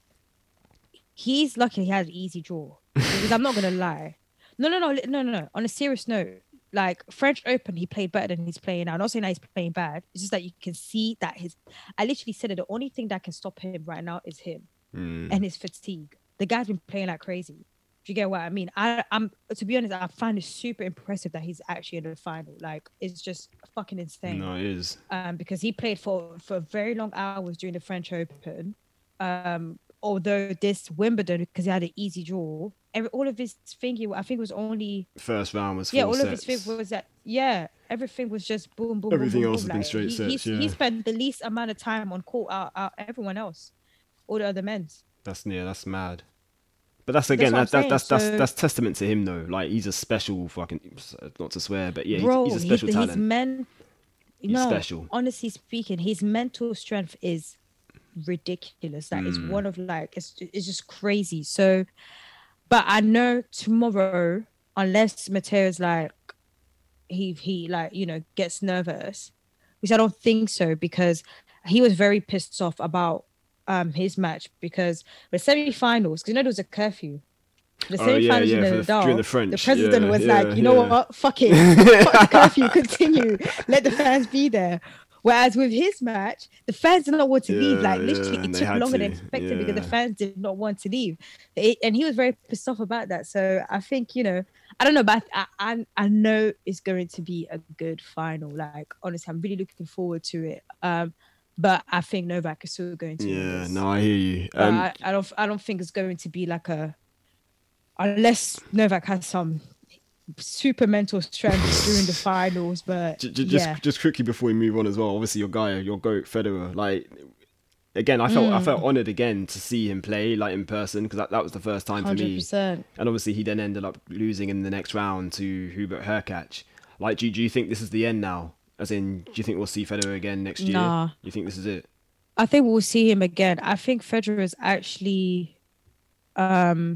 He's lucky he had an easy draw because I'm not gonna lie. No. On a serious note, like French Open, he played better than he's playing now. I'm not saying that he's playing bad. It's just that you can see that I literally said it. The only thing that can stop him right now is him and his fatigue. The guy's been playing like crazy. Do you get what I mean? I'm to be honest, I find it super impressive that he's actually in the final. Like it's just fucking insane. No, it is. Because he played for very long hours during the French Open. Although this Wimbledon, because he had an easy draw, all of his thinking, I think it was only First round was 4 all sets. of his thing was that everything was just boom, boom, Everything boom, boom, else has boom. been Like, straight sets. he spent the least amount of time on court out everyone else, all the other men's. That's mad. But that's again, what I'm saying. that's testament to him though. Like he's a special fucking, not to swear, but yeah, Bro, he's a special talent. He's special. Honestly speaking, his mental strength is ridiculous. That is one of like it's just crazy. So, but I know tomorrow, unless Mateo's like he like gets nervous, which I don't think so, because he was very pissed off about his match because the semi-finals, because there was a curfew. The semi-finals in during the Nadal, French. the president was yeah, like, you know what, fuck it, fuck the curfew, continue, let the fans be there. Whereas with his match, the fans did not want to leave. Like literally, it took longer than expected because the fans did not want to leave, and he was very pissed off about that. So I think I don't know, but I know it's going to be a good final. Like honestly, I'm really looking forward to it. but I think Novak is still going to win Yeah, this. no, I hear you. But I don't think it's going to be like unless Novak has some super mental strength during the finals. But yeah, just quickly before we move on as well. Obviously, your goat Federer. Like again, I felt honored again to see him play like in person because that was the first time for me. 100%. And obviously, he then ended up losing in the next round to Hubert Hurkacz. Like, do you think this is the end now? As in, do you think we'll see Federer again next year? Nah, You think this is it? I think we'll see him again. I think Federer is actually, um,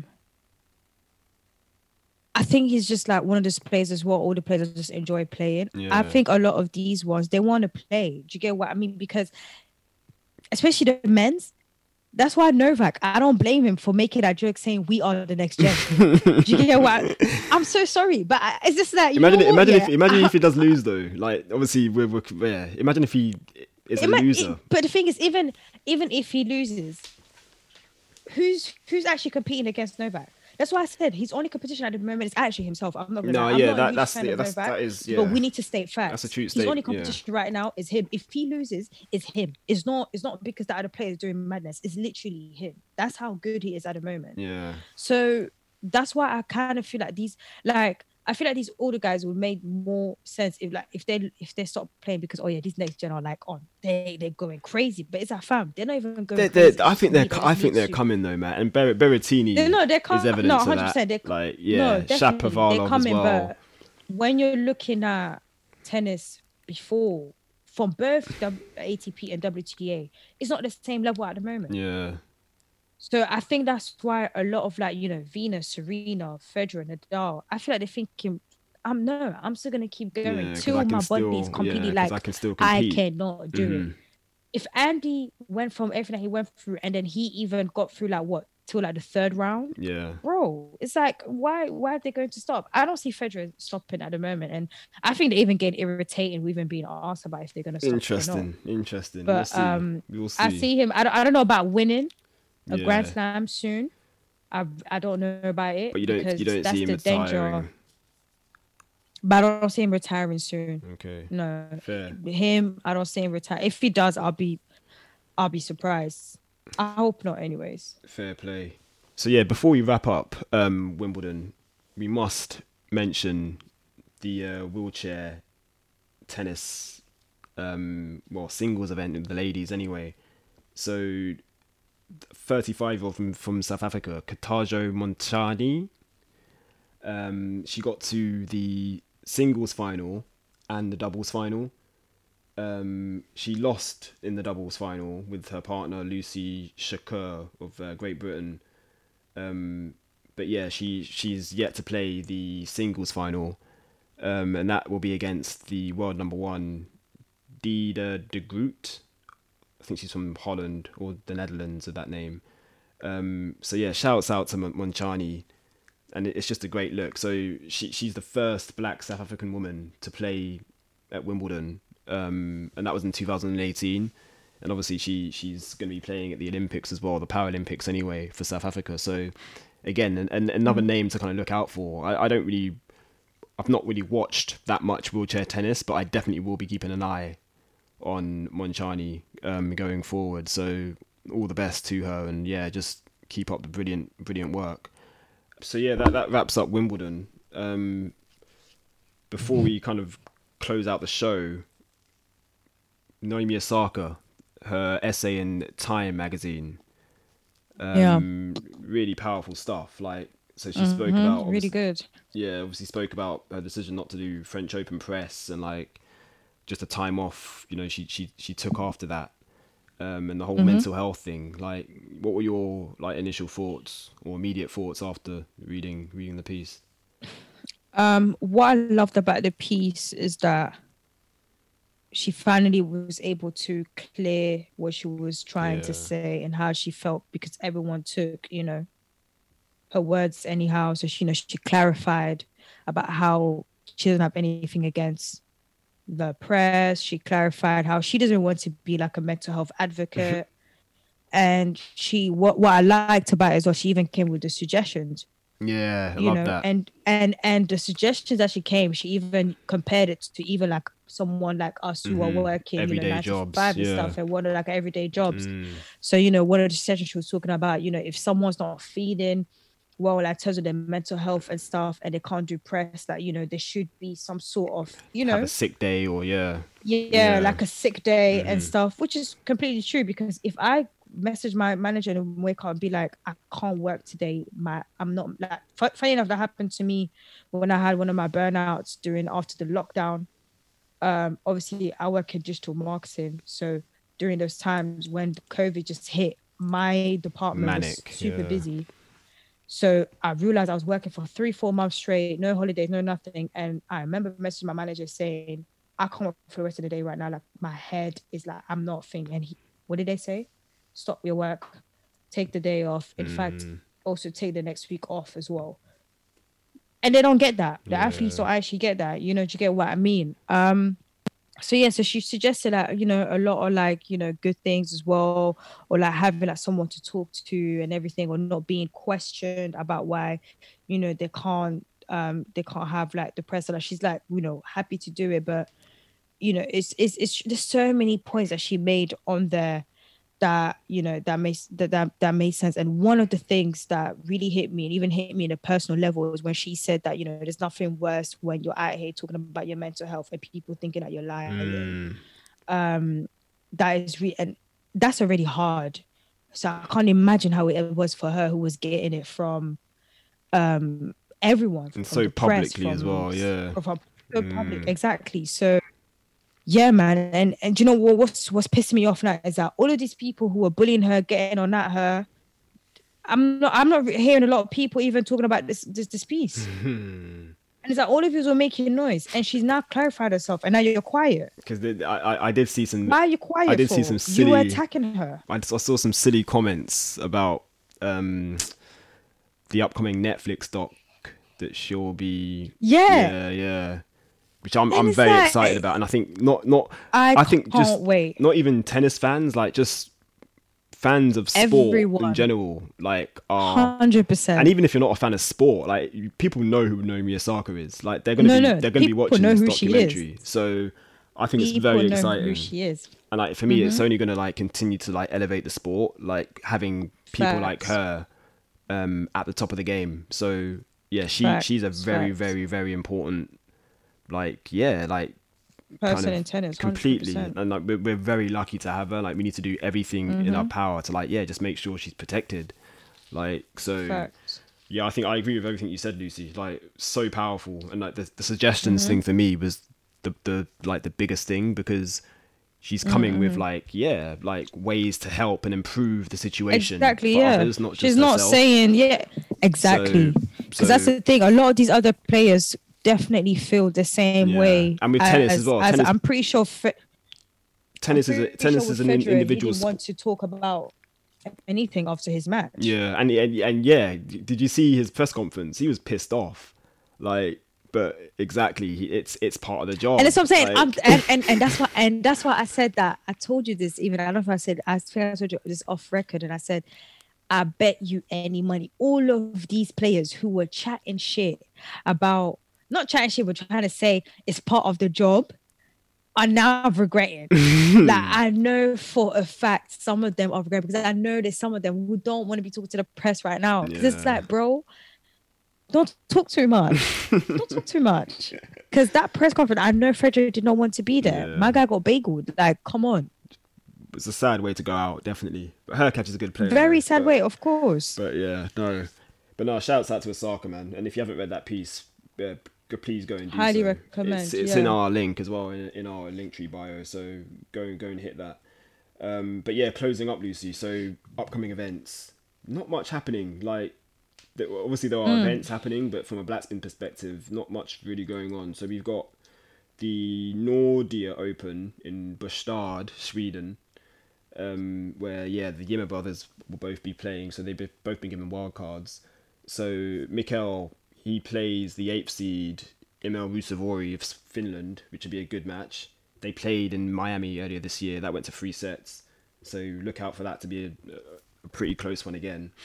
I think he's just like one of those players as well. All the players just enjoy playing. I Yeah. think a lot of these ones they want to play. Do you get what I mean? Because especially the men's. That's why Novak. I don't blame him for making that joke saying we are the next gen. Do you get what? I'm so sorry, but it's just that Imagine if he does lose though. Like obviously we're yeah. Imagine if he is a loser. But the thing is, even if he loses, who's actually competing against Novak? That's why I said his only competition at the moment is actually himself. I'm not gonna No, lie. I'm yeah, not a huge that's fan of Novak, that is yeah. but we need to state facts. That's a true His state. only Yeah. competition right now is him. If he loses, it's him. It's not because the other players doing madness. It's literally him. That's how good he is at the moment. Yeah. So that's why I kind of feel like I feel like these older guys would make more sense if they stop playing because these next gen are like they're going crazy, but it's our fam. They're not even going crazy. I think they're coming though, man. And Berrettini is evidence no, of 100%. that. Like yeah, Definitely, Shapovalov they're coming. as well. But when you're looking at tennis before, from both ATP and WTA, it's not the same level at the moment. Yeah. So I think that's why a lot of Venus, Serena, Federer, Nadal, I feel like they're thinking, I'm still gonna keep going till my body is completely I can still compete. I cannot do it. If Andy went from everything that he went through and then he even got through till the third round, bro, it's like why are they going to stop? I don't see Federer stopping at the moment, and I think they even get irritating. We've even been asked about if they're gonna stop. Interesting. But we'll see. I see him. I don't know about winning a Grand Slam soon. I don't know about it. But you don't see him retiring. But I don't see him retiring soon. Okay. No. Fair. Him, I don't see him retire. If he does, I'll be surprised. I hope not anyways. Fair play. So yeah, before we wrap up Wimbledon, we must mention the wheelchair tennis singles event with the ladies anyway. So 35-year-old from South Africa, Katajo Montjani. She got to the singles final and the doubles final. She lost in the doubles final with her partner Lucy Shakur of Great Britain. But yeah, she's yet to play the singles final, and that will be against the world number one, Dida de Groot. I think she's from Holland or the Netherlands of that name. So yeah, shouts out to Montjani, and it's just a great look. So she's the first black South African woman to play at Wimbledon, and that was in 2018. And obviously she's going to be playing at the Olympics as well, the Paralympics anyway, for South Africa. So again, another name to kind of look out for. I've not really watched that much wheelchair tennis, but I definitely will be keeping an eye on Montjani going forward. So all the best to her, and yeah, just keep up the brilliant work. So yeah, that wraps up Wimbledon. Before we kind of close out the show, Naomi Osaka, her essay in Time magazine, really powerful stuff. So she spoke about really good. Yeah, obviously spoke about her decision not to do French Open press and just a time off. She took after that, and the whole mental health thing. What were your initial thoughts or immediate thoughts after reading the piece? What I loved about the piece is that she finally was able to clear what she was trying to say and how she felt, because everyone took, her words anyhow. So she clarified about how she doesn't have anything against the press. She clarified how she doesn't want to be like a mental health advocate. And what I liked about it is she even came with the suggestions. Yeah, I you love know. that. And the suggestions that she came, she even compared it to even like someone like us who are working, you know, Everyday 9 to jobs. 5 and Yeah. stuff, and one of like everyday jobs. So, you know, one of the suggestions she was talking about, you know, if someone's not feeding well, like in terms of their mental health and stuff, and they can't do press, that, you know, there should be some sort of, you Have a know, sick day or yeah. yeah, Yeah. like a sick day and stuff, which is completely true. Because if I message my manager and wake up and be like, I can't work today, I'm not like, funny enough, that happened to me when I had one of my burnouts during after the lockdown. Obviously I work in digital marketing, so during those times when COVID just hit, my department was Manic. super Yeah. busy. So I realized I was working for 3 4 months straight, no holidays, no nothing. And I remember messaging my manager saying, I can't work for the rest of the day right now. Like my head is like, I'm not thinking. And what did they say? Stop your work, take the day off. In fact, also take the next week off as well. And they don't get that. The athletes Yeah. don't actually get that. You know, do you get what I mean? So yeah, so she suggested like, you know, a lot of like, you know, good things as well, or like having like someone to talk to and everything, or not being questioned about why, you know, they can't have like the press. Like she's like, you know, happy to do it, but you know, it's there's so many points that she made on there that, you know, that made sense. And one of the things that really hit me, and even hit me in a personal level, was when she said that, you know, there's nothing worse when you're out here talking about your mental health and people thinking that you're lying. um that is and that's already hard. So I can't imagine how it was for her, who was getting it from um everyone, And from so the press, publicly as well. Yeah. from the public. Exactly. So yeah, man. And you know what, what's pissing me off now is that all of these people who are bullying her, getting on at her, I'm not hearing a lot of people even talking about this piece. And it's like all of you were making noise, and she's now clarified herself, and now you're quiet. Because I did see some. Why are you I quiet did see for? some You were silly. attacking her. I saw some silly comments about the upcoming Netflix doc that she'll be. Yeah. Yeah, yeah. Which And I'm it's very excited like, about, and I think not. I I think just can't wait. not even tennis fans, like just fans of sport in Everyone. general, like are. And 100%. even if you're not a fan of sport, like people know who Naomi Osaka is. Like No, they're gonna be people watching know this who she is. documentary. So I think it's People very know who exciting. she is. And like for me, it's only gonna like continue to like elevate the sport, like having people like Facts. her at the top of the game. So yeah, she's a very Facts. very very important, like yeah, like kind Person of in tennis, completely. 100%. And like we're very lucky to have her. Like we need to do everything in our power to like yeah, just make sure she's protected. Like so. Facts. Yeah, I think I agree with everything you said, Lucy. Like, so powerful, and like the suggestions thing for me was the like the biggest thing, because she's coming with like yeah, like ways to help and improve the situation Exactly, for yeah. others, not She's just not herself. saying, yeah, exactly. So Because that's the thing. A lot of these other players definitely feel the same yeah, way and with tennis as well. as Tennis, I'm pretty sure. tennis is With an Federer, he individual didn't sport. want to talk about anything after his match. Yeah, and yeah, did you see his press conference? He was pissed off, like. But exactly, it's part of the job. And that's what I'm saying. Like, And that's why I said that. I told you this. Even I don't know if I think I told you this off record, and I said, I bet you any money, all of these players who were chatting shit about, not chatting shit, but trying to say it's part of the job, are now regretting. Like I know for a fact some of them are regretting, because I know there's some of them who don't want to be talking to the press right now. Because it's yeah. like, bro, don't talk too much. Don't talk too much. Because that press conference, I know Frederick did not want to be there. Yeah. My guy got bageled. Like, come on. It's a sad way to go out, definitely. But Hurkacz is a good player. Very though, sad but, way, of course. But yeah, no. But no, shouts out to Osaka, man. And if you haven't read that piece, please go and do Highly so. recommend, It's yeah. in our link as well, in our Linktree bio. So go and hit that. But yeah, closing up, Lucy. So upcoming events, not much happening. Like obviously there are events happening, but from a Blackspin perspective, not much really going on. So we've got the Nordia Open in Bostad, Sweden. Where yeah, the Ymer brothers will both be playing, so they've both been given wild cards. So Mikkel, he plays the 8th seed Emil Rusevori of Finland, which would be a good match. They played in Miami earlier this year. That went to 3 sets, so look out for that to be a pretty close one again.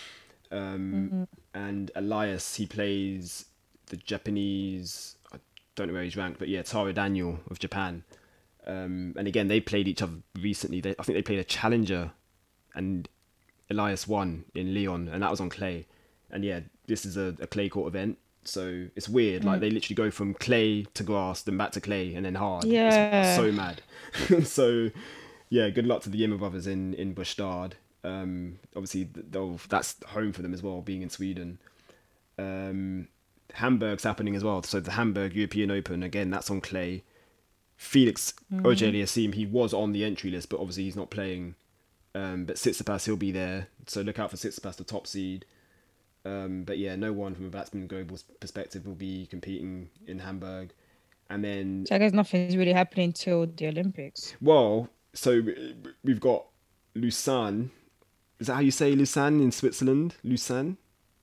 And Elias, he plays the Japanese. I don't know where he's ranked, but yeah, Taro Daniel of Japan. And again, they played each other recently. I think they played a challenger, and Elias won in Lyon, and that was on clay. And yeah, this is a clay court event, so it's weird. Like they literally go from clay to grass, then back to clay, and then hard. Yeah, it's so mad. So yeah, good luck to the Ymer brothers in Bastard. Obviously, that's home for them as well, being in Sweden. Hamburg's happening as well, so the Hamburg European Open, again, that's on clay. Felix Auger-Aliassime, he was on the entry list, but obviously he's not playing. But Tsitsipas, he'll be there, so look out for Tsitsipas, the top seed. But yeah, no one from a batsman global perspective will be competing in Hamburg. And then, so I guess nothing's really happening till the Olympics. well, so we've got Lausanne. Is that how you say Lausanne in Switzerland? Lausanne?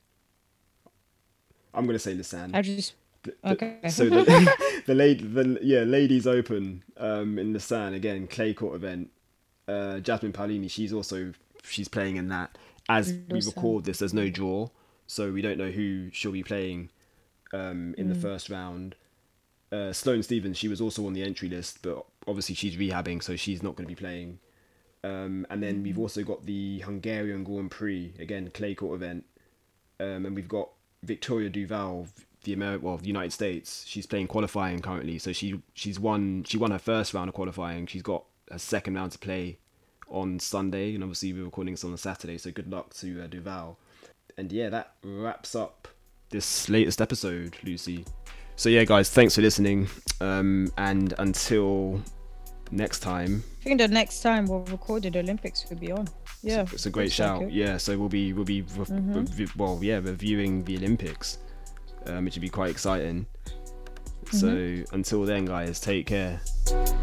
I'm going to say Lausanne. Okay. So ladies open in Lausanne, again, clay court event. Jasmine Paolini, she's playing in that. As we record this, there's no draw, so we don't know who she'll be playing in the first round. Sloane Stephens, she was also on the entry list, but obviously she's rehabbing, so she's not going to be playing. And then we've also got the Hungarian Grand Prix, again, clay court event. And we've got Victoria Duval, the United States. She's playing qualifying currently, so she won her first round of qualifying. She's got her second round to play on Sunday, and obviously we're recording this on a Saturday, so good luck to Duval. And yeah, that wraps up this latest episode, Lucy. So yeah, guys, thanks for listening, and until next time. I think the next time we'll record the Olympics will be on. Yeah, it's a great shout. Like yeah, so we'll be reviewing the Olympics, which would be quite exciting. So until then, guys, take care.